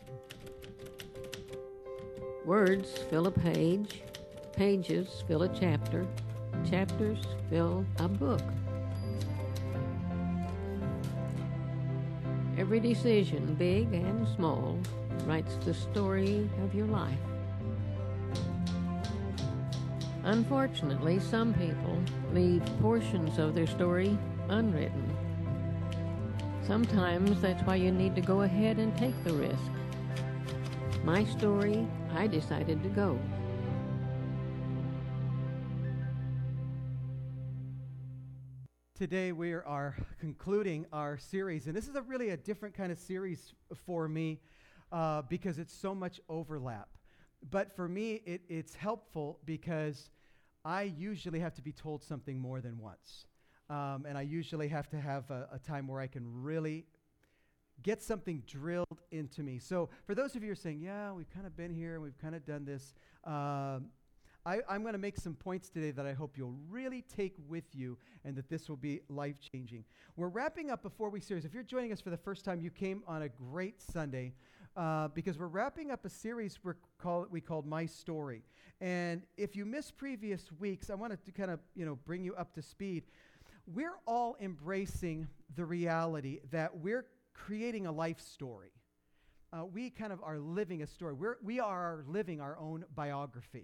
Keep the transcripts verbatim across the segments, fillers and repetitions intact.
Words fill a page, pages fill a chapter, chapters fill a book. Every decision, big and small, writes the story of your life. Unfortunately, some people leave portions of their story unwritten. Sometimes that's why you need to go ahead and take the risk. My story, I decided to go. Today we are concluding our series, and this is a really a different kind of series for me uh, because it's so much overlap. But for me, it, it's helpful because I usually have to be told something more than once. Um, and I usually have to have a, a time where I can really get something drilled into me. So for those of you who are saying, yeah, we've kind of been here and we've kind of done this, um, I, I'm going to make some points today that I hope you'll really take with you and that this will be life-changing. We're wrapping up before we series. If you're joining us for the first time, you came on a great Sunday uh, because we're wrapping up a series we're call, we called My Story. And if you missed previous weeks, I wanted to kind of you know bring you up to speed. We're all embracing the reality that we're creating a life story. Uh, we kind of are living a story. We're, we are living our own biography.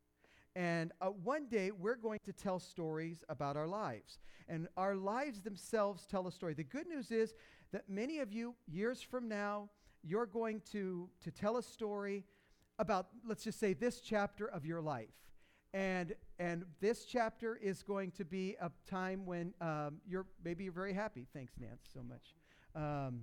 And uh, one day, we're going to tell stories about our lives. And our lives themselves tell a story. The good news is that many of you, years from now, you're going to, to tell a story about, let's just say, this chapter of your life. And and this chapter is going to be a time when um, you're maybe you're very happy. Thanks, Nance, so much. Um,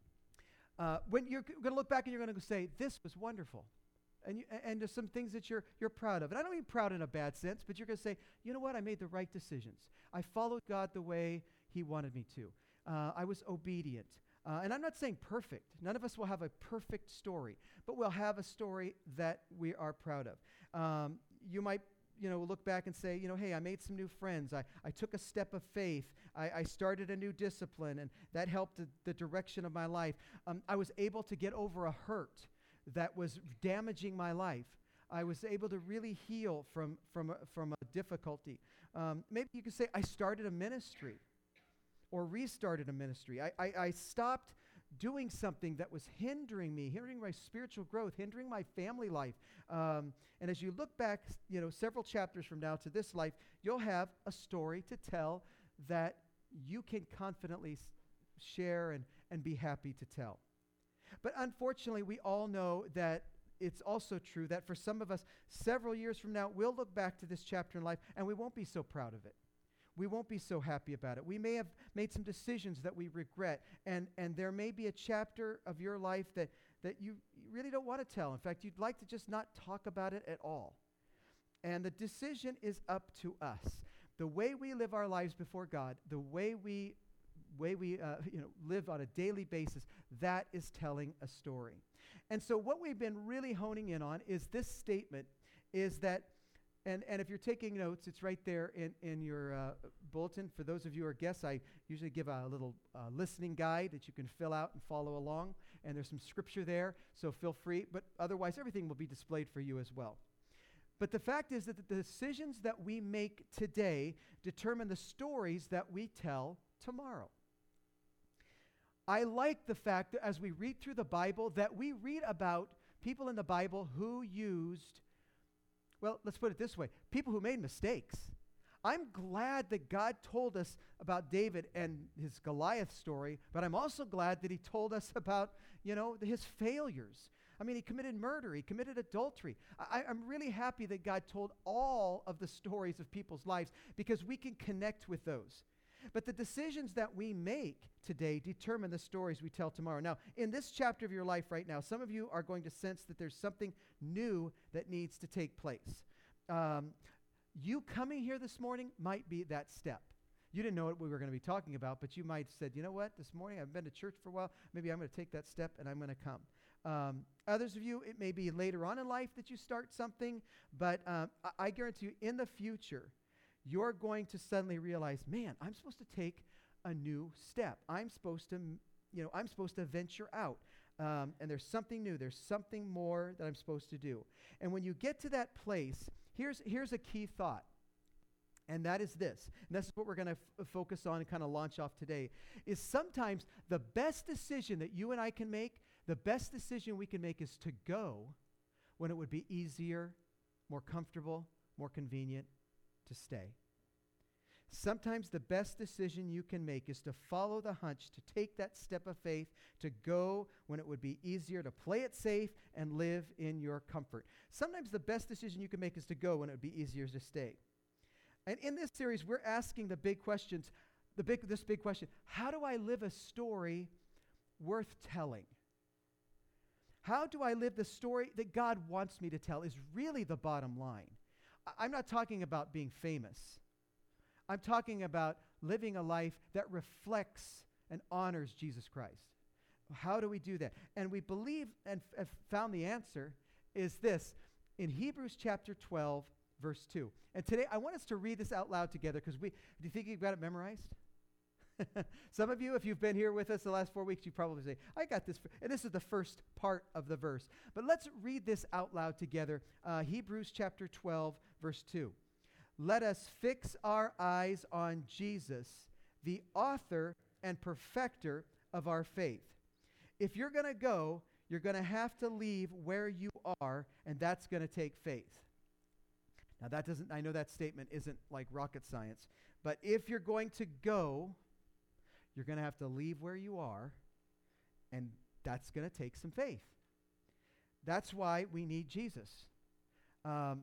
uh, when you're g- going to look back and you're going to say, this was wonderful. And you, and there's some things that you're you're proud of. And I don't mean proud in a bad sense, but you're going to say, you know what? I made the right decisions. I followed God the way He wanted me to. Uh, I was obedient. Uh, and I'm not saying perfect. None of us will have a perfect story, but we'll have a story that we are proud of. Um, you might you know, look back and say, you know, hey, I made some new friends. I, I took a step of faith. I, I started a new discipline, and that helped the, the direction of my life. Um, I was able to get over a hurt that was damaging my life. I was able to really heal from, from, a, from a difficulty. Um, maybe you could say, I started a ministry or restarted a ministry. I, I, I stopped doing something that was hindering me, hindering my spiritual growth, hindering my family life. Um, and as you look back, you know, several chapters from now to this life, you'll have a story to tell that you can confidently s- share and, and be happy to tell. But unfortunately, we all know that it's also true that for some of us, several years from now, we'll look back to this chapter in life and we won't be so proud of it. We won't be so happy about it. We may have made some decisions that we regret, and, and there may be a chapter of your life that, that you really don't want to tell. In fact, you'd like to just not talk about it at all. And the decision is up to us. The way we live our lives before God, the way we way we uh, you know live on a daily basis, that is telling a story. And so what we've been really honing in on is this statement, is that And and if you're taking notes, it's right there in, in your uh, bulletin. For those of you who are guests, I usually give a little uh, listening guide that you can fill out and follow along. And there's some scripture there, so feel free. But otherwise, everything will be displayed for you as well. But the fact is that the decisions that we make today determine the stories that we tell tomorrow. I like the fact that as we read through the Bible, that we read about people in the Bible who used Well, let's put it this way. People who made mistakes. I'm glad that God told us about David and his Goliath story, but I'm also glad that he told us about, you know, his failures. I mean, he committed murder. He committed adultery. I, I'm really happy that God told all of the stories of people's lives because we can connect with those. But the decisions that we make today determine the stories we tell tomorrow. Now, in this chapter of your life right now, some of you are going to sense that there's something new that needs to take place. Um, you coming here this morning might be that step. You didn't know what we were going to be talking about, but you might have said, you know what, this morning I've been to church for a while. Maybe I'm going to take that step and I'm going to come. Um, others of you, it may be later on in life that you start something, but um, I, I guarantee you in the future, you're going to suddenly realize, man, I'm supposed to take a new step. I'm supposed to, you know, I'm supposed to venture out. Um, and there's something new. There's something more that I'm supposed to do. And when you get to that place, here's, here's a key thought. And that is this. And this is what we're going to f- focus on and kind of launch off today. Is sometimes the best decision that you and I can make, the best decision we can make is to go when it would be easier, more comfortable, more convenient to stay. Sometimes the best decision you can make is to follow the hunch, to take that step of faith, to go when it would be easier, to play it safe and live in your comfort. Sometimes the best decision you can make is to go when it would be easier to stay. And in this series, we're asking the big questions, the big, this big question, how do I live a story worth telling? How do I live the story that God wants me to tell is really the bottom line. I- I'm not talking about being famous. I'm talking about living a life that reflects and honors Jesus Christ. How do we do that? And we believe and f- have found the answer is this in Hebrews chapter twelve, verse two. And today I want us to read this out loud together because we, do you think you've got it memorized? Some of you, if you've been here with us the last four weeks, you probably say, I got this. And this is the first part of the verse. But let's read this out loud together. Uh, Hebrews chapter twelve, verse two. Let us fix our eyes on Jesus, the author and perfecter of our faith. If you're going to go, you're going to have to leave where you are, and that's going to take faith. Now, that doesn't, I know that statement isn't like rocket science, but if you're going to go, you're going to have to leave where you are, and that's going to take some faith. That's why we need Jesus. Um,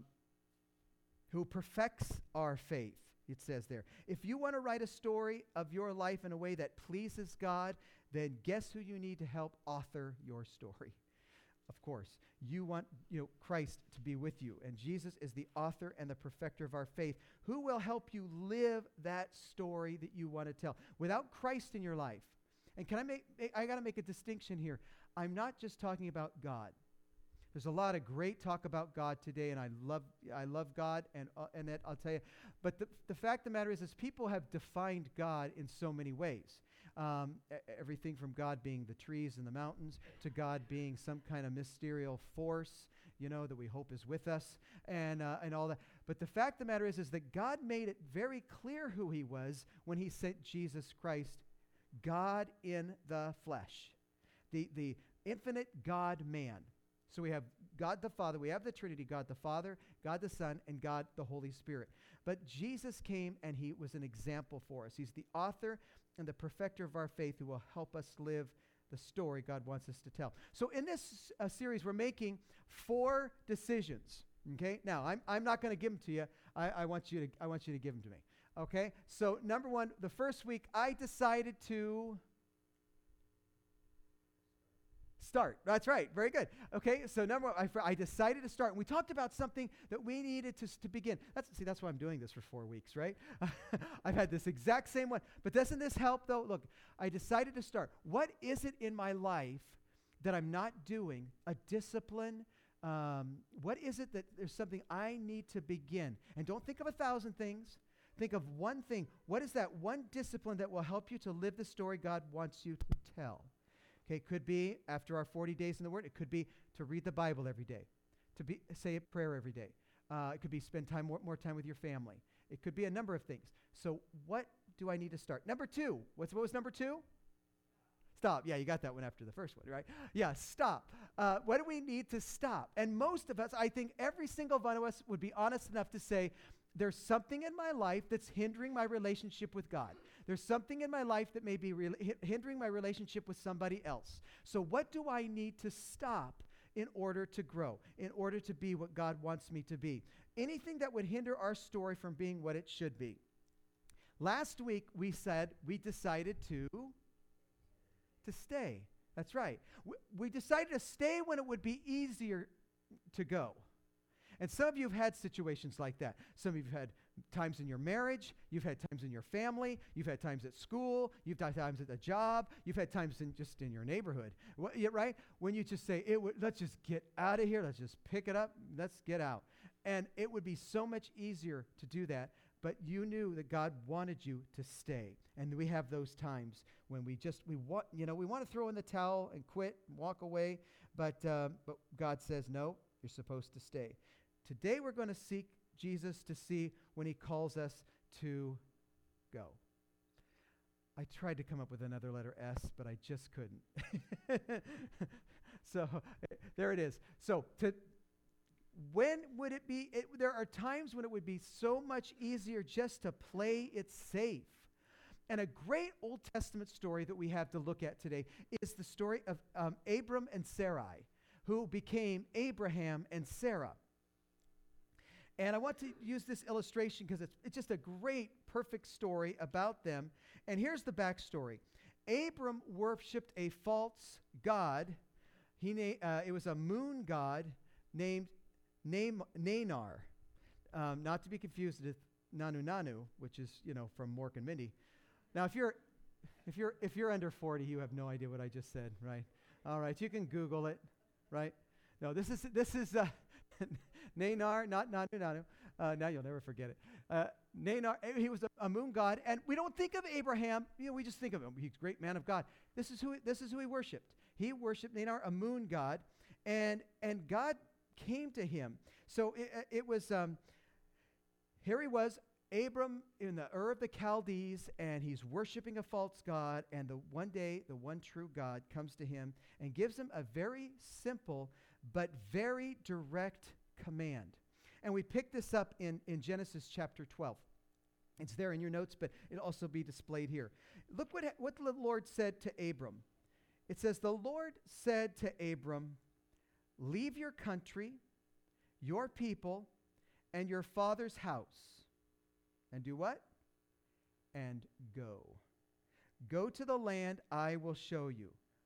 who perfects our faith, it says there. If you want to write a story of your life in a way that pleases God, then guess who you need to help author your story? Of course, you want you know Christ to be with you, and Jesus is the author and the perfecter of our faith, who will help you live that story that you want to tell. Without Christ in your life, and can I make, I got to make a distinction here. I'm not just talking about God. There's a lot of great talk about God today, and I love I love God, and uh, and that I'll tell you. But the, the fact of the matter is, is people have defined God in so many ways. Um, e- everything from God being the trees and the mountains to God being some kind of mysterious force, you know, that we hope is with us, and uh, and all that. But the fact of the matter is, is that God made it very clear who He was when He sent Jesus Christ, God in the flesh, the the infinite God-man. So we have God the Father, we have the Trinity, God the Father, God the Son, and God the Holy Spirit. But Jesus came and He was an example for us. He's the author and the perfecter of our faith who will help us live the story God wants us to tell. So in this uh, series, we're making four decisions. Okay? Now, I'm I'm not going to give them to you. I, I want you to I want you to give them to me. Okay? So number one, the first week I decided to start. That's right. Very good. Okay, so number one, I, I decided to start. And we talked about something that we needed to, to begin. That's, see, that's why I'm doing this for four weeks, right? I've had this exact same one. But doesn't this help, though? Look, I decided to start. What is it in my life that I'm not doing? A discipline? Um, what is it that there's something I need to begin? And don't think of a thousand things. Think of one thing. What is that one discipline that will help you to live the story God wants you to tell? Okay, it could be after our forty days in the Word. It could be to read the Bible every day, to be say a prayer every day. Uh, it could be spend time more, more time with your family. It could be a number of things. So what do I need to start? Number two. What's, what was number two? Stop. Yeah, you got that one after the first one, right? Yeah, stop. Uh, what do we need to stop? And most of us, I think every single one of us would be honest enough to say, there's something in my life that's hindering my relationship with God. There's something in my life that may be re- hindering my relationship with somebody else. So what do I need to stop in order to grow, in order to be what God wants me to be? Anything that would hinder our story from being what it should be. Last week, we said we decided to, to stay. That's right. We, we decided to stay when it would be easier to go. And some of you have had situations like that. Some of you have had times in your marriage, you've had times in your family, you've had times at school, you've had times at the job, you've had times in just in your neighborhood, what, yeah, right? When you just say, it w- let's just get out of here, let's just pick it up, let's get out. And it would be so much easier to do that but you knew that God wanted you to stay. And we have those times when we just, we want, you know, we want to throw in the towel and quit and walk away, but, uh, but God says, no, you're supposed to stay. Today we're going to seek Jesus to see when he calls us to go. I tried to come up with another letter S, but I just couldn't. So there it is. So to when would it be? It, there are times when it would be so much easier just to play it safe. And a great Old Testament story that we have to look at today is the story of um, Abram and Sarai, who became Abraham and Sarah. And I want to use this illustration because it's, it's just a great, perfect story about them. And here's the backstory. Abram worshipped a false god. He na- uh, it was a moon god named Nam- Nanar, um, not to be confused with Nanu Nanu, which is, you know, from Mork and Mindy. Now, if you're, if you're, if you're under forty, you have no idea what I just said, right? All right, you can Google it, right? No, this is this is uh, Nanar, not Nanu Nanu. Uh, now you'll never forget it. Uh, Nanar, he was a, a moon god, and we don't think of Abraham. You know, we just think of him. He's a great man of God. This is who this is who he worshipped. He worshipped Nanar, a moon god, and and God came to him. So it, it was, um, here he was, Abram in the Ur of the Chaldees, and he's worshiping a false god, and the one day, the one true God comes to him and gives him a very simple but very direct command. And we pick this up in, in Genesis chapter twelve. It's there in your notes, but it'll also be displayed here. Look what, what the Lord said to Abram. It says, the Lord said to Abram, leave your country, your people, and your father's house, and do what? And go. Go to the land I will show you.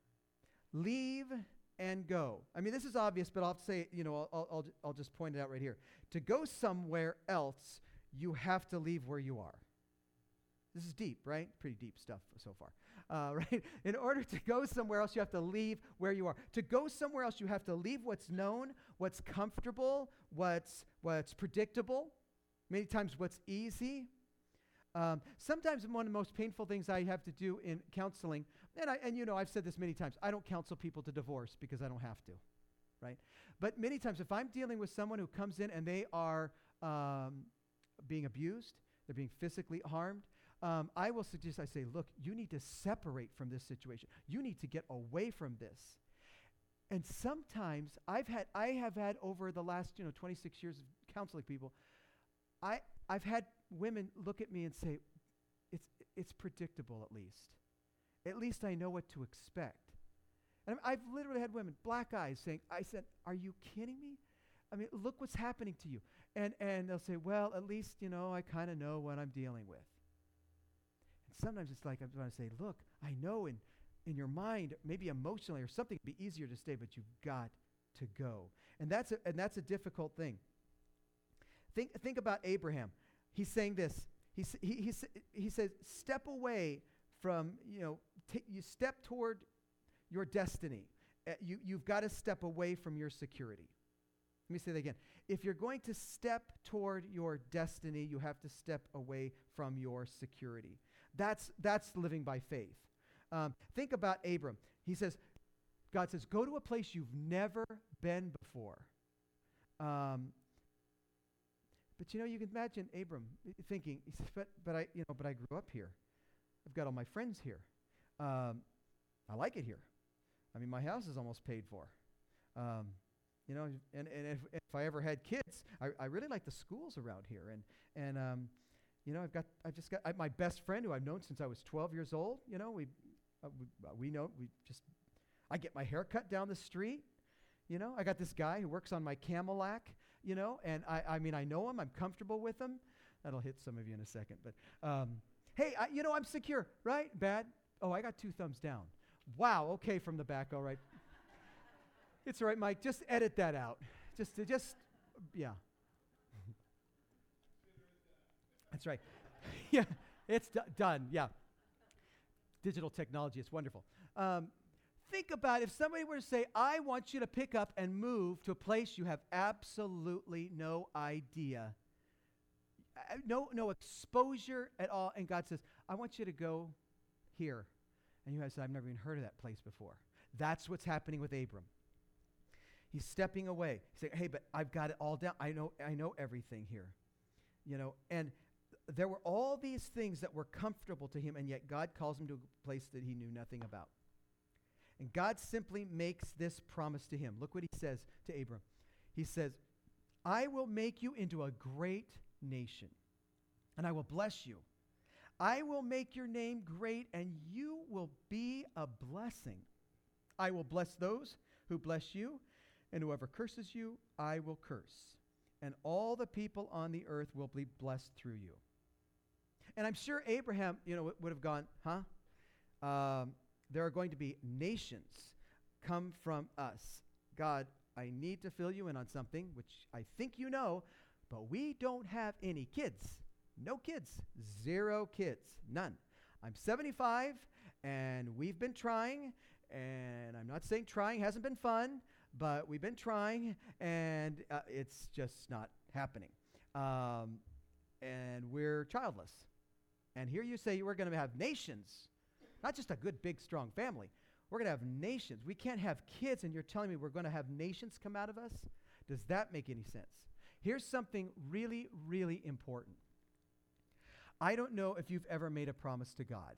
Leave and go. I mean, this is obvious, but I'll say, you know, I'll, I'll, I'll just point it out right here. To go somewhere else, you have to leave where you are. This is deep, right? Pretty deep stuff so far, uh, right? In order to go somewhere else, you have to leave where you are. To go somewhere else, you have to leave what's known, what's comfortable, what's what's predictable, many times what's easy. Um, sometimes one of the most painful things I have to do in counseling, and, I, and you know, I've said this many times, I don't counsel people to divorce because I don't have to, right? But many times if I'm dealing with someone who comes in and they are um, being abused, they're being physically harmed, Um, I will suggest, I say, look, you need to separate from this situation. You need to get away from this. And sometimes I've had, I have had over the last, you know, twenty-six years of counseling people, I, I've had women look at me and say, it's, it's predictable at least. At least I know what to expect. And I've literally had women, black eyes, saying, I said, are you kidding me? I mean, look what's happening to you. And, and they'll say, well, at least, you know, I kind of know what I'm dealing with. Sometimes it's like I want to say, look, I know in, in your mind, maybe emotionally or something, it'd be easier to stay, but you've got to go. And that's a, and that's a difficult thing. Think, think about Abraham. He's saying this. He, he, he, he says, step away from, you know, t- you step toward your destiny. Uh, you, you've got to step away from your security. Let me say that again. If you're going to step toward your destiny, you have to step away from your security. That's that's living by faith. Um, think about Abram. He says, God says, go to a place you've never been before. Um, but you know, you can imagine Abram thinking, he says, but but I you know, but I grew up here. I've got all my friends here. Um, I like it here. I mean, my house is almost paid for. Um, you know, and, and if, if I ever had kids, I, I really like the schools around here, and and um, you know, I've got, I've just got I, my best friend who I've known since I was twelve years old. You know, we, uh, we, uh, we know, we just, I get my hair cut down the street. You know, I got this guy who works on my Cadillac, you know, and I, I mean, I know him, I'm comfortable with him. That'll hit some of you in a second, but, um, hey, I, you know, I'm secure, right? Bad? Oh, I got two thumbs down. Wow, okay, from the back, all right. It's all right, Mike, just edit that out. Just, uh, just, yeah. That's right. Yeah, it's d- done. Yeah. Digital technology, it's wonderful. Um, think about if somebody were to say, I want you to pick up and move to a place you have absolutely no idea. uh, no, no exposure at all. And God says, I want you to go here. And you guys say, I've never even heard of that place before. That's what's happening with Abram. He's stepping away. He's saying, hey, but I've got it all down. I know, I know everything here. You know, and th- there were all these things that were comfortable to him, and yet God calls him to a place that he knew nothing about. And God simply makes this promise to him. Look what he says to Abram. He says, I will make you into a great nation, and I will bless you. I will make your name great, and you will be a blessing. I will bless those who bless you, and whoever curses you, I will curse. And all the people on the earth will be blessed through you. And I'm sure Abraham, you know, would have gone, huh? Um, there are going to be nations come from us. God, I need to fill you in on something, which I think you know, but we don't have any kids. No kids. Zero kids. None. I'm seventy-five, and we've been trying, and I'm not saying trying hasn't been fun, but we've been trying, and uh, it's just not happening. Um, and we're childless. And here you say we're going to have nations, not just a good, big, strong family. We're going to have nations. We can't have kids, and you're telling me we're going to have nations come out of us? Does that make any sense? Here's something really, really important. I don't know if you've ever made a promise to God.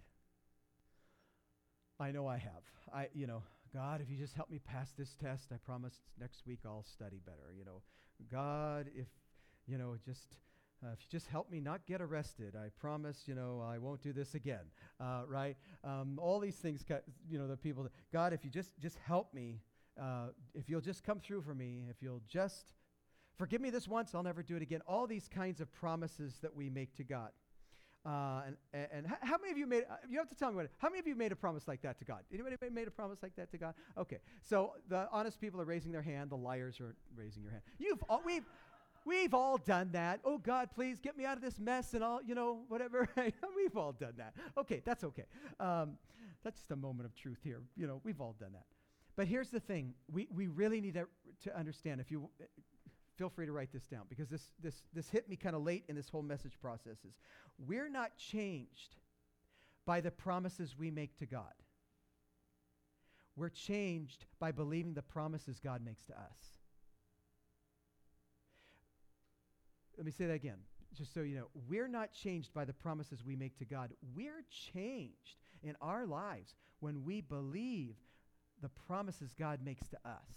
I know I have. I, you know, God, if you just help me pass this test, I promise next week I'll study better. You know, God, if, you know, just, uh, if you just help me not get arrested, I promise, you know, I won't do this again, uh, right? Um, all these things, ca- you know, the people, that, God, if you just, just help me, uh, if you'll just come through for me, if you'll just forgive me this once, I'll never do it again. All these kinds of promises that we make to God. Uh, and and, and how, how many of you made, uh, you have to tell me what, how many of you made a promise like that to God? Anybody made a promise like that to God? Okay, so the honest people are raising their hand, the liars are raising your hand. You've all, we've, we've all done that. Oh God, please get me out of this mess and all, you know, whatever. We've all done that. Okay, that's okay. Um, that's just a moment of truth here. You know, we've all done that. But here's the thing, we, we really need to, to understand, if you, feel free to write this down, because this this this hit me kind of late in this whole message process. Is we're not changed by the promises we make to God. We're changed by believing the promises God makes to us. Let me say that again, just so you know. We're not changed by the promises we make to God. We're changed in our lives when we believe the promises God makes to us.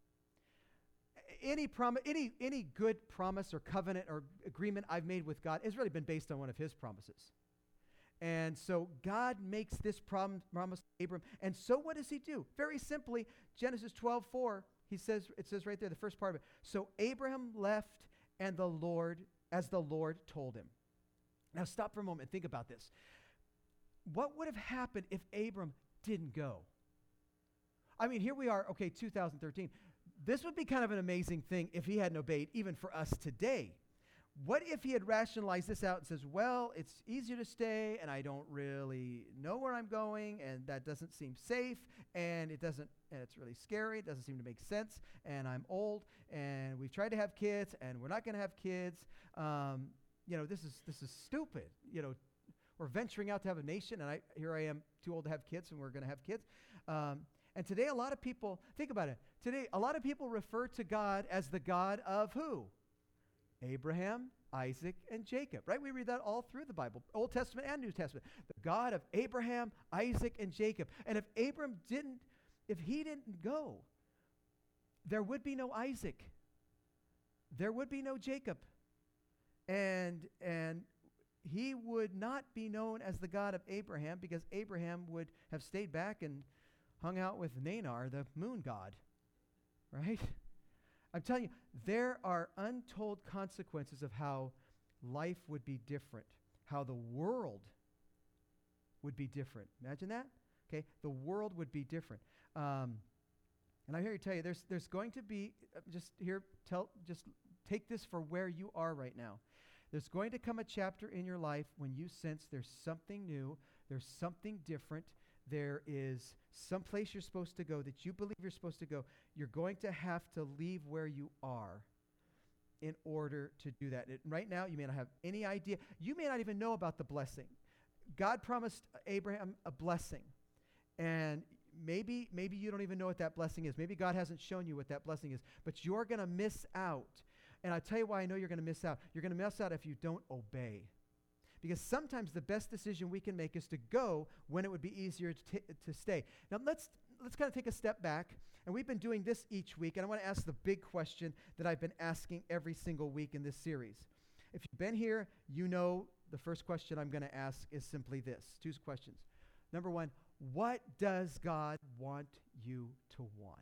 Any promise, any any good promise or covenant or agreement I've made with God has really been based on one of his promises. And so God makes this prom- promise to Abram. And so what does he do? Very simply, Genesis twelve four, he says, it says right there, the first part of it. So Abraham left and the Lord, as the Lord told him. Now stop for a moment and think about this. What would have happened if Abram didn't go? I mean, here we are, okay, two thousand thirteen. This would be kind of an amazing thing if he hadn't obeyed, even for us today. What if he had rationalized this out and says, well, it's easier to stay, and I don't really know where I'm going, and that doesn't seem safe, and it doesn't, and it's really scary, it doesn't seem to make sense, and I'm old, and we've tried to have kids, and we're not going to have kids. Um, you know, this is this is stupid. You know, we're venturing out to have a nation, and I here I am, too old to have kids, and we're going to have kids. Um, And today a lot of people, think about it, today a lot of people refer to God as the God of who? Abraham, Isaac, and Jacob, right? We read that all through the Bible, Old Testament and New Testament. The God of Abraham, Isaac, and Jacob. And if Abram didn't, if he didn't go, there would be no Isaac. There would be no Jacob. And, and he would not be known as the God of Abraham, because Abraham would have stayed back and hung out with Nanar, the moon god, right? I'm telling you, there are untold consequences of how life would be different, how the world would be different. Imagine that, okay? The world would be different. Um, and I'm here to tell you, there's there's going to be, uh, just here, tell, just take this for where you are right now. There's going to come a chapter in your life when you sense there's something new, there's something different, there is some place you're supposed to go that you believe you're supposed to go. You're going to have to leave where you are in order to do that. And right now, you may not have any idea. You may not even know about the blessing. God promised Abraham a blessing. And maybe, maybe you don't even know what that blessing is. Maybe God hasn't shown you what that blessing is. But you're going to miss out. And I'll tell you why I know you're going to miss out. You're going to miss out if you don't obey. Because sometimes the best decision we can make is to go when it would be easier to, t- to stay. Now, let's let's kind of take a step back. And we've been doing this each week. And I want to ask the big question that I've been asking every single week in this series. If you've been here, you know the first question I'm going to ask is simply this. Two questions. Number one, what does God want you to want?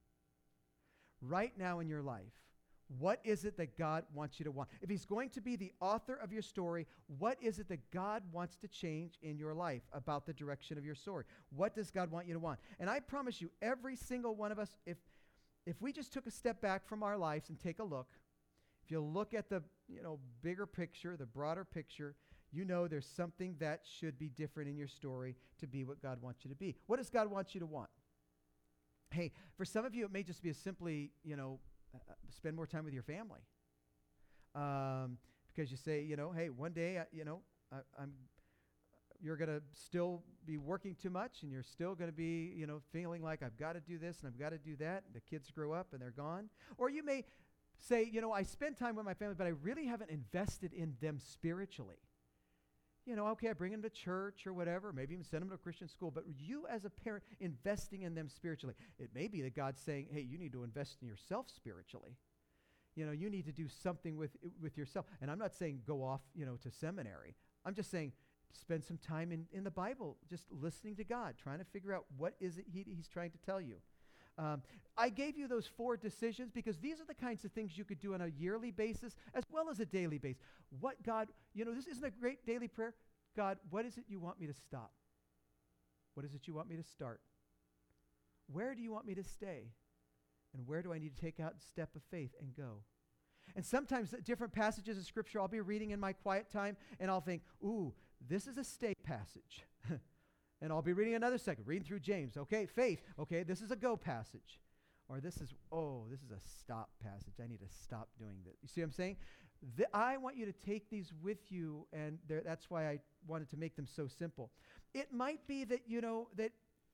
Right now in your life, what is it that God wants you to want? If he's going to be the author of your story, what is it that God wants to change in your life about the direction of your story? What does God want you to want? And I promise you, every single one of us, if if we just took a step back from our lives and take a look, if you look at the, you know, bigger picture, the broader picture, you know there's something that should be different in your story to be what God wants you to be. What does God want you to want? Hey, for some of you, it may just be as simply, you know, uh, spend more time with your family. Um, because you say, you know, hey, one day, I, you know, I, I'm, you're going to still be working too much, and you're still going to be, you know, feeling like I've got to do this and I've got to do that. The kids grow up and they're gone. Or you may say, you know, I spend time with my family, but I really haven't invested in them spiritually. You know, okay, I bring them to church or whatever, maybe even send them to a Christian school, but you as a parent investing in them spiritually. It may be that God's saying, hey, you need to invest in yourself spiritually. You know, you need to do something with with yourself. And I'm not saying go off, you know, to seminary. I'm just saying spend some time in, in the Bible, just listening to God, trying to figure out what is it he, he's trying to tell you. Um, I gave you those four decisions because these are the kinds of things you could do on a yearly basis as well as a daily basis. What God, you know, this isn't a great daily prayer. God, what is it you want me to stop? What is it you want me to start? Where do you want me to stay? And where do I need to take out a step of faith and go? And sometimes different passages of Scripture I'll be reading in my quiet time, and I'll think, ooh, this is a stay passage. And I'll be reading another second, reading through James. Okay, faith. Okay, this is a go passage. Or this is, oh, this is a stop passage. I need to stop doing this. You see what I'm saying? The, I want you to take these with you, and that's why I wanted to make them so simple. It might be that, you know, that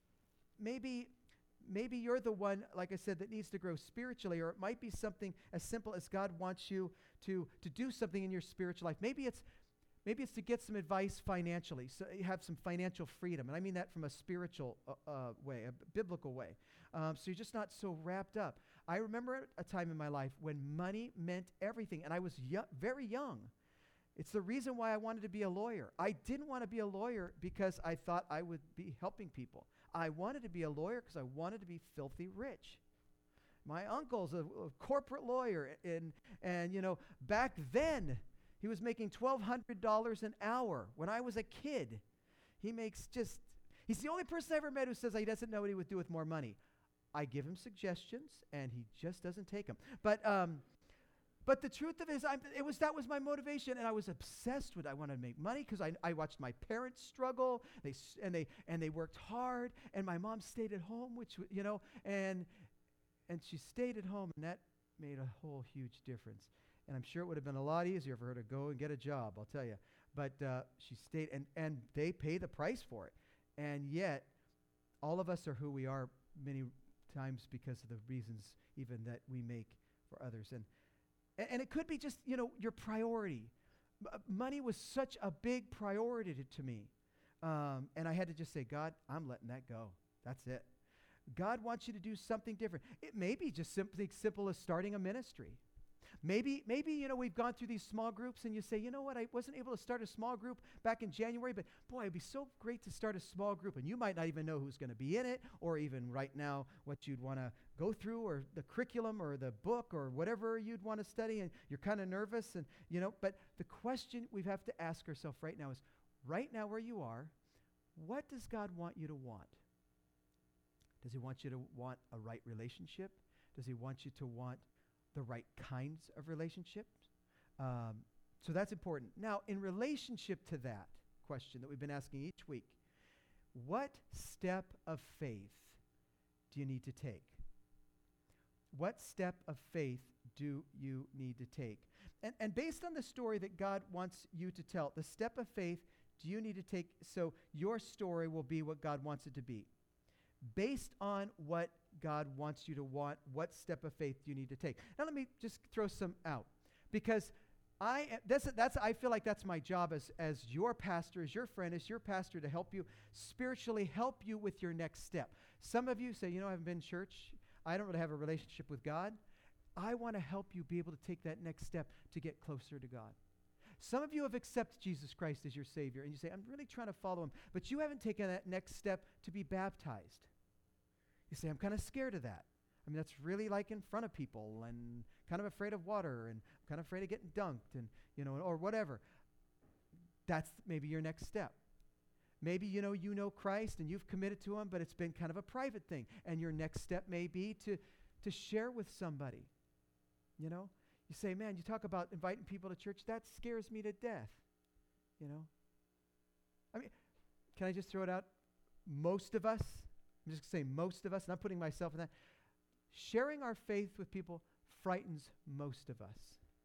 maybe maybe you're the one, like I said, that needs to grow spiritually, or it might be something as simple as God wants you to, to do something in your spiritual life. Maybe it's Maybe it's to get some advice financially, so you have some financial freedom. And I mean that from a spiritual uh, uh, way, a b- biblical way. Um, so you're just not so wrapped up. I remember a time in my life when money meant everything, and I was yo- very young. It's the reason why I wanted to be a lawyer. I didn't want to be a lawyer because I thought I would be helping people. I wanted to be a lawyer because I wanted to be filthy rich. My uncle's a, a corporate lawyer, and, and, you know, back then, he was making twelve hundred dollars an hour when I was a kid. He makes just, he's the only person I ever met who says he doesn't know what he would do with more money. I give him suggestions, and he just doesn't take them. But um, but the truth of it is, I'm, it was that was my motivation, and I was obsessed with it. I wanted to make money because I, I watched my parents struggle, they and they and they worked hard, and my mom stayed at home, which, you know, and and she stayed at home, and that made a whole huge difference. And I'm sure it would have been a lot easier for her to go and get a job, I'll tell you. But uh, she stayed, and, and they pay the price for it. And yet, all of us are who we are many times because of the reasons even that we make for others. And and, and it could be just, you know, your priority. M- money was such a big priority to, to me. Um, and I had to just say, God, I'm letting that go. That's it. God wants you to do something different. It may be just something simple as starting a ministry. Maybe, maybe you know, we've gone through these small groups, and you say, you know what, I wasn't able to start a small group back in January, but boy, it'd be so great to start a small group. And you might not even know who's going to be in it, or even right now what you'd want to go through, or the curriculum, or the book, or whatever you'd want to study, and you're kind of nervous, and you know. But the question we have to ask ourselves right now is, right now where you are, what does God want you to want? Does he want you to want a right relationship? Does he want you to want the right kinds of relationships? Um, so that's important. Now, in relationship to that question that we've been asking each week, what step of faith do you need to take? What step of faith do you need to take? And, and based on the story that God wants you to tell, the step of faith do you need to take so your story will be what God wants it to be? Based on what God wants you to want, what step of faith do you need to take? Now let me just throw some out, because I that's that's I feel like that's my job as as your pastor, as your friend, as your pastor, to help you spiritually, help you with your next step. Some of you say, you know, I haven't been in church. I don't really have a relationship with God. I want to help you be able to take that next step to get closer to God. Some of you have accepted Jesus Christ as your Savior, and you say, I'm really trying to follow him, but you haven't taken that next step to be baptized. You say, I'm kind of scared of that. I mean, that's really like in front of people, and kind of afraid of water, and kind of afraid of getting dunked, and, you know, or whatever. That's maybe your next step. Maybe, you know, you know Christ, and you've committed to him, but it's been kind of a private thing, and your next step may be to, to share with somebody, you know. You say, man, you talk about inviting people to church, that scares me to death, you know. I mean, can I just throw it out? Most of us, I'm just going to say most of us, and I'm putting myself in that, sharing our faith with people frightens most of us.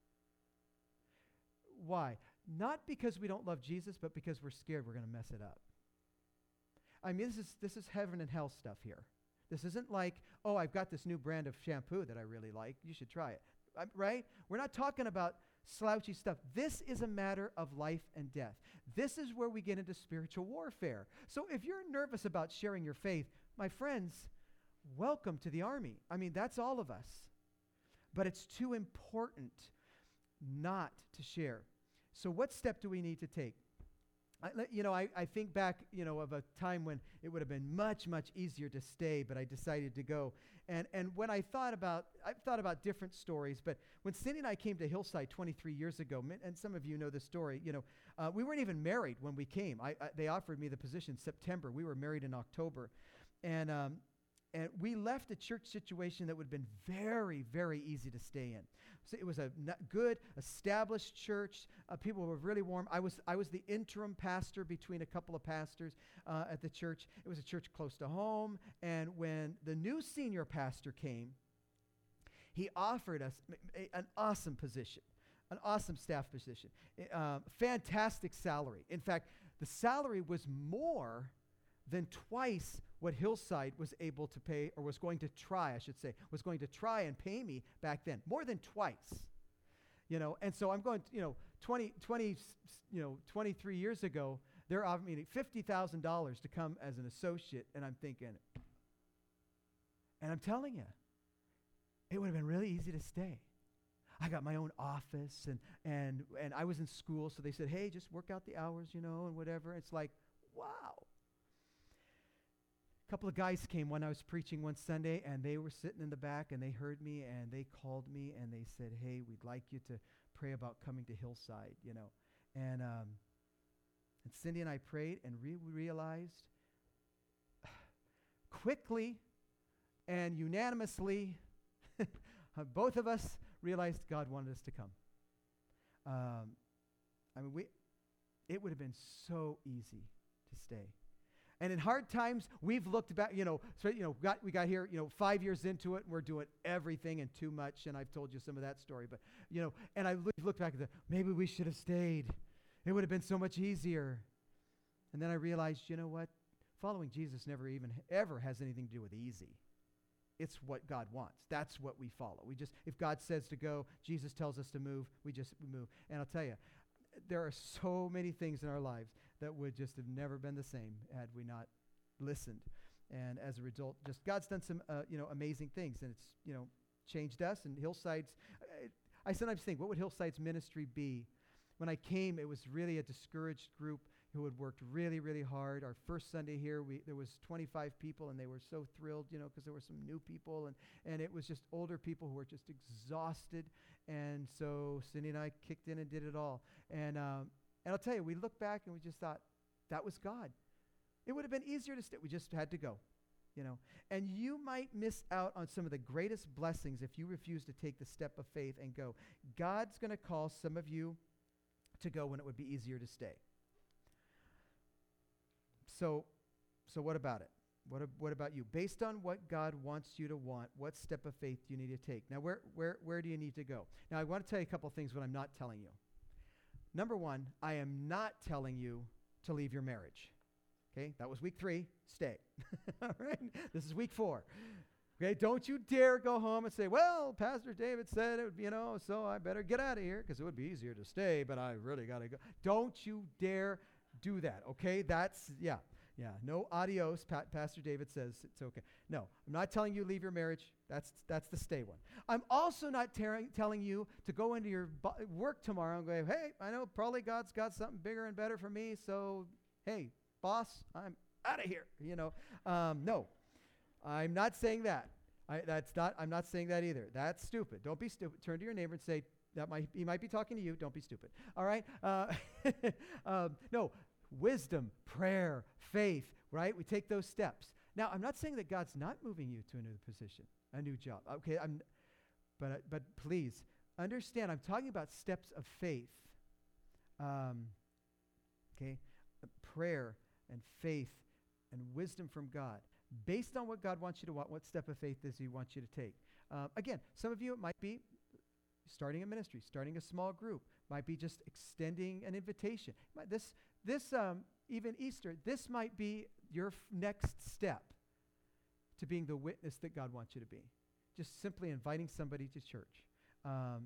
Why? Not because we don't love Jesus, but because we're scared we're going to mess it up. I mean, this is this is heaven and hell stuff here. This isn't like, oh, I've got this new brand of shampoo that I really like. You should try it. I'm, right? We're not talking about slouchy stuff. This is a matter of life and death. This is where we get into spiritual warfare. So if you're nervous about sharing your faith, my friends, welcome to the army. I mean, that's all of us. But it's too important not to share. So what step do we need to take? I, you know, I, I think back, you know, of a time when it would have been much, much easier to stay, but I decided to go. And and when I thought about, I've thought about different stories, but when Cindy and I came to Hillside twenty-three years ago, and some of you know the story, you know, uh, we weren't even married when we came. I, I, they offered me the position in September. We were married in October. And um, and we left a church situation that would have been very, very easy to stay in. So it was a n- good, established church. Uh, people were really warm. I was I was the interim pastor between a couple of pastors uh, at the church. It was a church close to home. And when the new senior pastor came, he offered us a, an awesome position, an awesome staff position, uh, fantastic salary. In fact, the salary was more than twice what Hillside was able to pay, or was going to try, I should say, was going to try and pay me back then, more than twice, you know. And so I'm going, to, you know, twenty, twenty, you know, twenty-three years ago, they're offering me fifty thousand dollars to come as an associate, and I'm thinking, and I'm telling you, it would have been really easy to stay. I got my own office, and and and I was in school, so they said, hey, just work out the hours, you know, and whatever. It's like, wow. A couple of guys came when I was preaching one Sunday, and they were sitting in the back, and they heard me, and they called me, and they said, hey, we'd like you to pray about coming to Hillside, you know. And um, and Cindy and I prayed, and we realized quickly and unanimously, both of us realized God wanted us to come. Um, I mean, we it would have been so easy to stay. And in hard times, we've looked back, you know, so, you know, got, we got here, you know, five years into it, and we're doing everything and too much, and I've told you some of that story, but, you know, and I look, looked back at the, maybe we should have stayed. It would have been so much easier. And then I realized, you know what? Following Jesus never even, ever has anything to do with easy. It's what God wants. That's what we follow. We just, if God says to go, Jesus tells us to move, we just move. And I'll tell you, there are so many things in our lives that would just have never been the same had we not listened. And as a result, just God's done some, uh, you know, amazing things, and it's, you know, changed us. And Hillside's, I, I sometimes think, what would Hillside's ministry be? When I came, it was really a discouraged group who had worked really, really hard. Our first Sunday here, we there was twenty-five people, and they were so thrilled, you know, because there were some new people, and, and it was just older people who were just exhausted. And so Cindy and I kicked in and did it all. And um, and I'll tell you, we looked back and we just thought, that was God. It would have been easier to stay. We just had to go, you know. And you might miss out on some of the greatest blessings if you refuse to take the step of faith and go. God's going to call some of you to go when it would be easier to stay. So, so what about it? What, ab- what about you? Based on what God wants you to want, what step of faith do you need to take? Now, where, where, where do you need to go? Now, I want to tell you a couple things what I'm not telling you. Number one, I am not telling you to leave your marriage. Okay, that was week three. Stay. All right, this is week four. Okay, don't you dare go home and say, well, Pastor David said it would be, you know, so I better get out of here because it would be easier to stay, but I really got to go. Don't you dare do that, okay? That's, yeah, yeah. No adios, pa- Pastor David says it's okay. No, I'm not telling you leave your marriage. That's that's the stay one. I'm also not tearing, telling you to go into your bo- work tomorrow and go, hey, I know probably God's got something bigger and better for me, so, hey, boss, I'm out of here, you know. Um, no. I'm not saying that. I, that's not. I'm not saying that either. That's stupid. Don't be stupid. Turn to your neighbor and say, that might, he might be talking to you. Don't be stupid. All right? Uh, um, no, wisdom, prayer, faith, right? We take those steps. Now, I'm not saying that God's not moving you to a new position, a new job. Okay, I'm, but, uh, but please understand, I'm talking about steps of faith. Um, okay? Uh, prayer and faith and wisdom from God. Based on what God wants you to want, what step of faith does he want you to take? Uh, again, some of you, it might be starting a ministry, starting a small group, might be just extending an invitation. Might this, this um, even Easter, this might be your f- next step to being the witness that God wants you to be. Just simply inviting somebody to church. Um,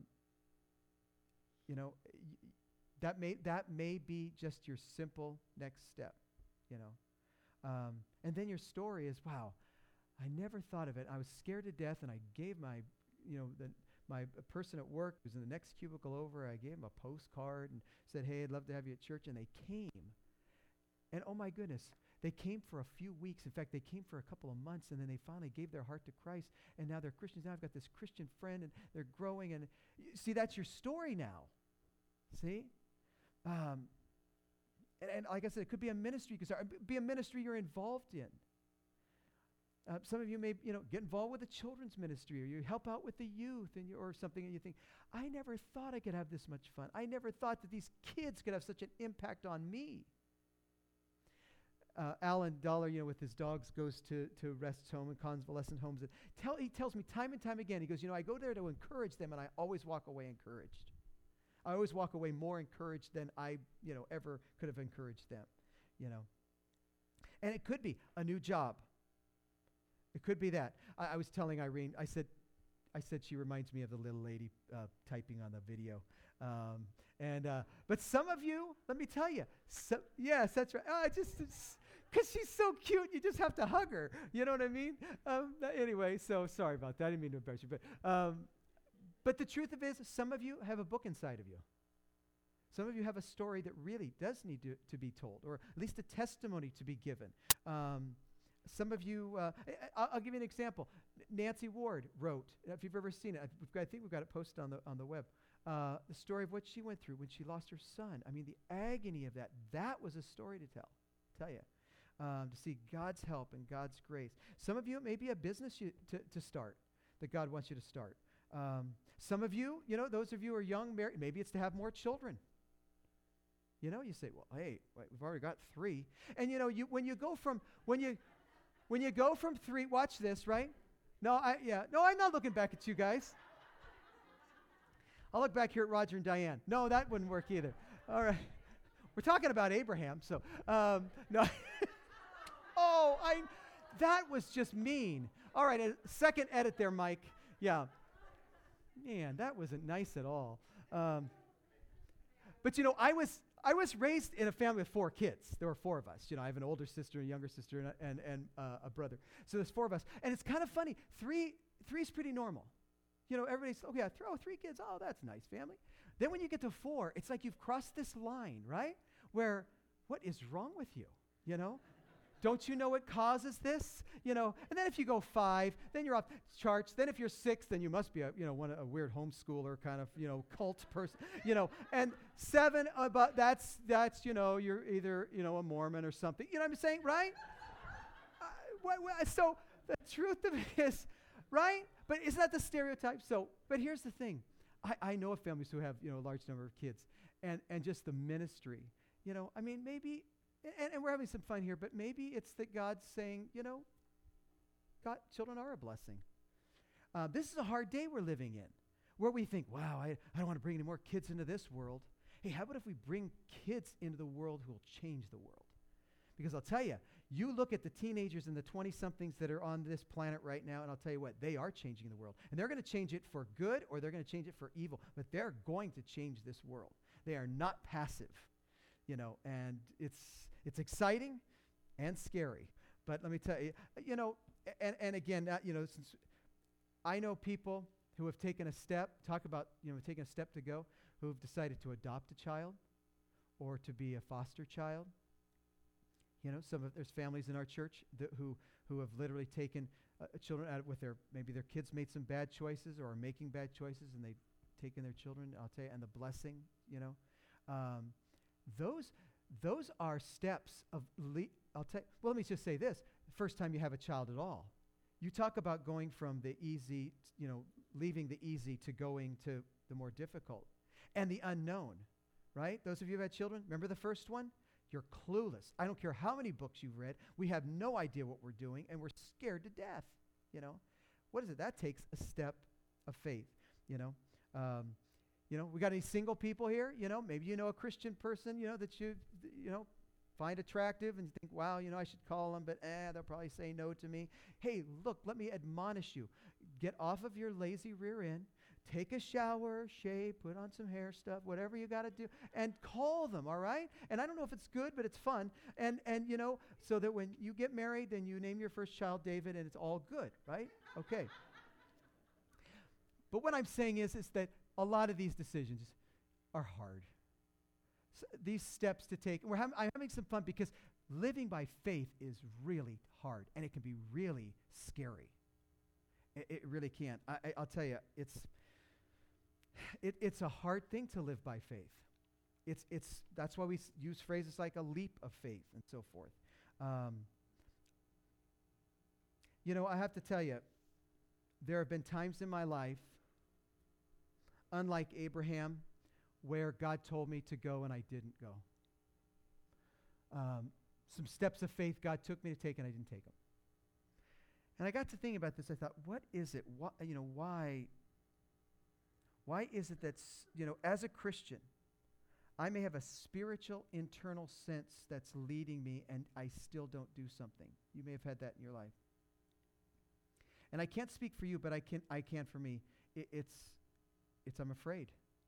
you know, y- that may that may be just your simple next step, you know. Um, and then your story is, wow, I never thought of it. I was scared to death, and I gave my, you know, the, my uh, person at work who was in the next cubicle over, I gave him a postcard and said, hey, I'd love to have you at church. And they came. And oh, my goodness, they came for a few weeks. In fact, they came for a couple of months, and then they finally gave their heart to Christ. And now they're Christians. Now I've got this Christian friend, and they're growing. And y- see, that's your story now. See? Um, And, and like I said, it could be a ministry you can start. Be a ministry you're involved in. Uh, some of you may, you know, get involved with a children's ministry, or you help out with the youth, and you, or something, and you think, I never thought I could have this much fun. I never thought that these kids could have such an impact on me. Uh, Alan Dollar, you know, with his dogs, goes to to rest home and convalescent homes. And tell, he tells me time and time again, he goes, you know, I go there to encourage them, and I always walk away encouraged. I always walk away more encouraged than I, you know, ever could have encouraged them, you know. And it could be a new job. It could be that. I, I was telling Irene, I said, I said she reminds me of the little lady uh, typing on the video. Um, and uh, but some of you, let me tell you, so, yes, that's right. Oh, I just, because she's so cute, you just have to hug her. You know what I mean? Um, anyway, so sorry about that. I didn't mean to embarrass you, but. Um, But the truth of it is, some of you have a book inside of you. Some of you have a story that really does need to, to be told, or at least a testimony to be given. Um, some of you, uh, I, I'll give you an example. Nancy Ward wrote, if you've ever seen it, we've got, I think we've got it posted on the on the web, uh, the story of what she went through when she lost her son. I mean, the agony of that. That was a story to tell, tell you, um, to see God's help and God's grace. Some of you, it may be a business you, to, to start that God wants you to start. Um, some of you, you know, those of you who are young, married, maybe it's to have more children. You know, you say, well, hey, wait, we've already got three. And you know, you when you go from when you when you go from three, watch this, right? No, I yeah, no, I'm not looking back at you guys. I'll look back here at Roger and Diane. No, that wouldn't work either. All right, we're talking about Abraham, so um, no. oh, I that was just mean. All right, a second edit there, Mike. Yeah. Man, that wasn't nice at all. Um, but you know, I was I was raised in a family with four kids. There were four of us. You know, I have an older sister, a younger sister, and a, and, and uh, a brother. So there's four of us, and it's kind of funny. Three three's pretty normal. You know, everybody's okay. I throw three kids. Oh, that's nice, family. Then when you get to four, it's like you've crossed this line, right? Where what is wrong with you? You know. Don't you know what causes this? You know, and then if you go five, then you're off charts. Then if you're six, then you must be a, you know, one a weird homeschooler kind of, you know, cult person, you know. And seven, uh, but that's that's you know, you're either you know a Mormon or something. You know what I'm saying, right? uh, what, what, so the truth of it is, right? But isn't that the stereotype? So, but here's the thing: I, I know of families who have you know a large number of kids, and and just the ministry. You know, I mean, maybe. And, and we're having some fun here, but maybe it's that God's saying, you know, God, children are a blessing. Uh, this is a hard day we're living in, where we think, wow, I, I don't want to bring any more kids into this world. Hey, how about if we bring kids into the world who will change the world? Because I'll tell you, you look at the teenagers and the twenty-somethings that are on this planet right now, and I'll tell you what, they are changing the world. And they're going to change it for good, or they're going to change it for evil, but they're going to change this world. They are not passive, you know, and it's it's exciting and scary. But let me tell you, you know, and, and again, uh, you know, since I know people who have taken a step, talk about, you know, taking a step to go, who have decided to adopt a child or to be a foster child. You know, some of there's families in our church that who who have literally taken uh, children out with their, maybe their kids made some bad choices or are making bad choices, and they've taken their children, I'll tell you, and the blessing, you know. Um, those those are steps of, le- I'll tell you, well, let me just say this. First time you have a child at all. You talk about going from the easy, t- you know, leaving the easy to going to the more difficult. And the unknown, right? Those of you who had children, remember the first one? You're clueless. I don't care how many books you've read. We have no idea what we're doing, and we're scared to death, you know. What is it? That takes a step of faith, you know. Um, you know, we got any single people here? You know, maybe you know a Christian person, you know, that you, th- you know, find attractive and you think, wow, you know, I should call them, but eh, they'll probably say no to me. Hey, look, let me admonish you. Get off of your lazy rear end. Take a shower, shave, put on some hair stuff, whatever you got to do, and call them, all right? And I don't know if it's good, but it's fun. And, and you know, so that when you get married, then you name your first child David, and it's all good, right? Okay. But what I'm saying is, is that a lot of these decisions are hard. So these steps to take, we're having, I'm having some fun because living by faith is really hard, and it can be really scary. It, it really can. I, I, I'll tell you, it's... It, it's a hard thing to live by faith. It's it's that's why we s- use phrases like a leap of faith and so forth. Um, you know, I have to tell you, there have been times in my life, unlike Abraham, where God told me to go and I didn't go. Um, some steps of faith God took me to take and I didn't take them. And I got to thinking about this. I thought, what is it? Why, you know, why? Why is it that, s- you know, as a Christian, I may have a spiritual internal sense that's leading me and I still don't do something? You may have had that in your life. And I can't speak for you, but I can I can for me. It, it's, it's I'm afraid.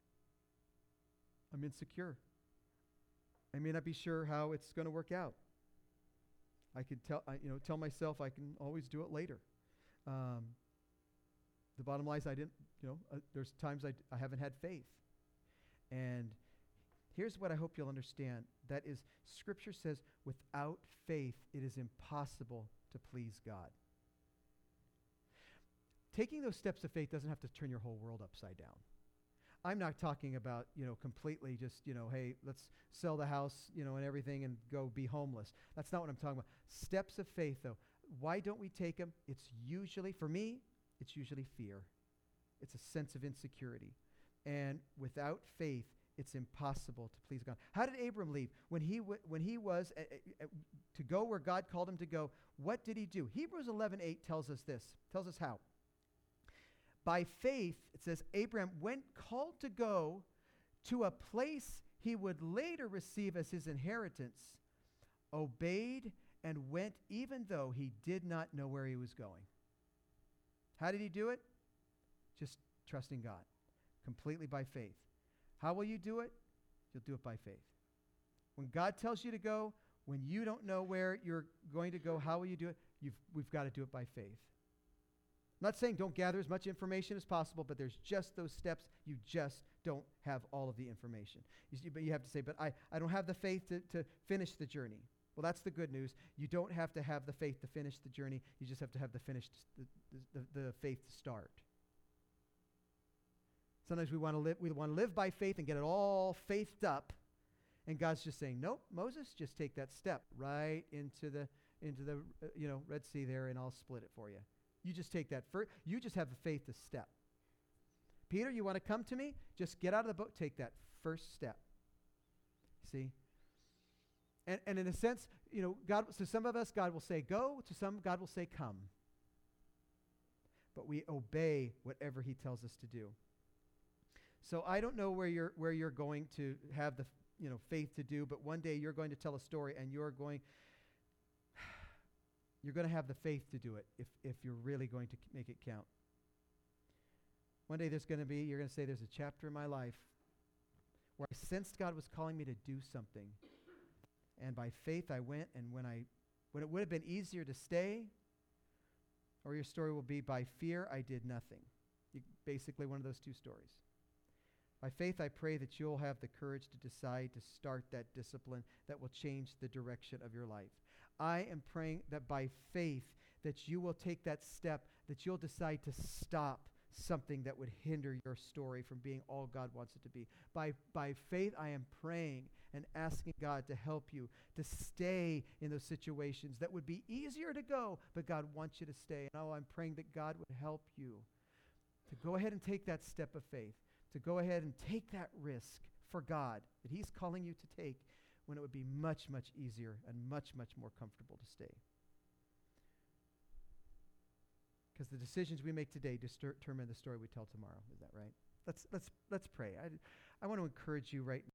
I'm insecure. I may not be sure how it's going to work out. I can tell, I, you know, tell myself I can always do it later. Um, the bottom line is I didn't, you know, uh, there's times I, d- I haven't had faith. And here's what I hope you'll understand. That is, Scripture says, without faith, it is impossible to please God. Taking those steps of faith doesn't have to turn your whole world upside down. I'm not talking about, you know, completely just, you know, hey, let's sell the house, you know, and everything and go be homeless. That's not what I'm talking about. Steps of faith, though. Why don't we take them? It's usually, for me, it's usually fear. It's a sense of insecurity. And without faith, it's impossible to please God. How did Abram leave? When he w- when he was uh, uh, to go where God called him to go, what did he do? Hebrews eleven eight tells us this, tells us how. By faith, it says, Abraham, when called to go to a place he would later receive as his inheritance, obeyed and went even though he did not know where he was going. How did he do it? Just trusting God, completely by faith. How will you do it? You'll do it by faith. When God tells you to go, when you don't know where you're going to go, how will you do it? You've, we've got to do it by faith. I'm not saying don't gather as much information as possible, but there's just those steps. You just don't have all of the information. You see, but you have to say, but I, I don't have the faith to, to finish the journey. Well, that's the good news. You don't have to have the faith to finish the journey. You just have to have the finished the, the, the, the faith to start. Sometimes we want to live we want to live by faith and get it all faithed up, and God's just saying, "Nope, Moses, just take that step right into the into the uh, you know Red Sea there, and I'll split it for you. You just take that first. You just have the faith to step. Peter, you want to come to me? Just get out of the boat. Take that first step. See." And, and in a sense, you know, God, to some of us, God will say go. To some, God will say come. But we obey whatever he tells us to do. So I don't know where you're where you're going to have the you know faith to do, but one day you're going to tell a story and you're going you're going to have the faith to do it if if you're really going to make it count. One day there's going to be you're going to say there's a chapter in my life where I sensed God was calling me to do something. And by faith I went, and when I when it would have been easier to stay, or your story will be by fear I did nothing. You, basically one of those two stories. By faith, I pray that you'll have the courage to decide to start that discipline that will change the direction of your life. I am praying that by faith that you will take that step, that you'll decide to stop something that would hinder your story from being all God wants it to be. By, by faith, I am praying and asking God to help you to stay in those situations that would be easier to go, but God wants you to stay. And oh, I'm praying that God would help you to go ahead and take that step of faith, to go ahead and take that risk for God that he's calling you to take when it would be much, much easier and much, much more comfortable to stay. Because the decisions we make today determine the story we tell tomorrow. Is that right? Let's let's let's pray. I, I want to encourage you right now.